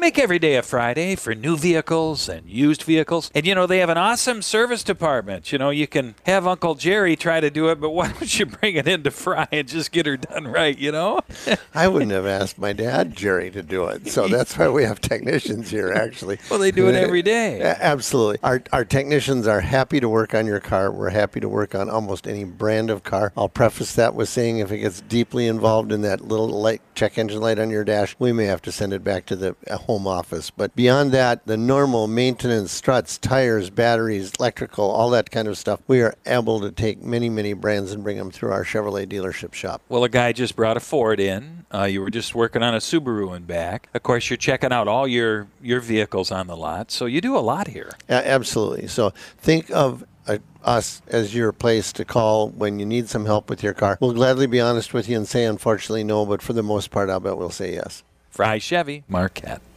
make every day a Friday for new vehicles and used vehicles. And, they have an awesome service department. You can have Uncle Jerry try to do it, but why don't you bring it in to Fry and just get her done right, I wouldn't have asked my dad, Jerry, to do it. So that's why we have technicians here, actually. Well, they do it every day. Absolutely. Our technicians are happy to work on your car. We're happy to work on almost any brand of car. I'll preface that with saying if it gets deeply involved in that little light, check engine light on your dash, we may have to send it back to the home office. But beyond that, the normal maintenance, struts, tires, batteries, electrical, all that kind of stuff, we are able to take many, many brands and bring them through our Chevrolet dealership shop. Well, a guy just brought a Ford in. You were just working on a Subaru and back. Of course, you're checking out all your vehicles on the lot. So you do a lot here. Absolutely. So think of us as your place to call when you need some help with your car. We'll gladly be honest with you and say, unfortunately, no, but for the most part, I'll bet we'll say yes. Fry Chevy, Marquette.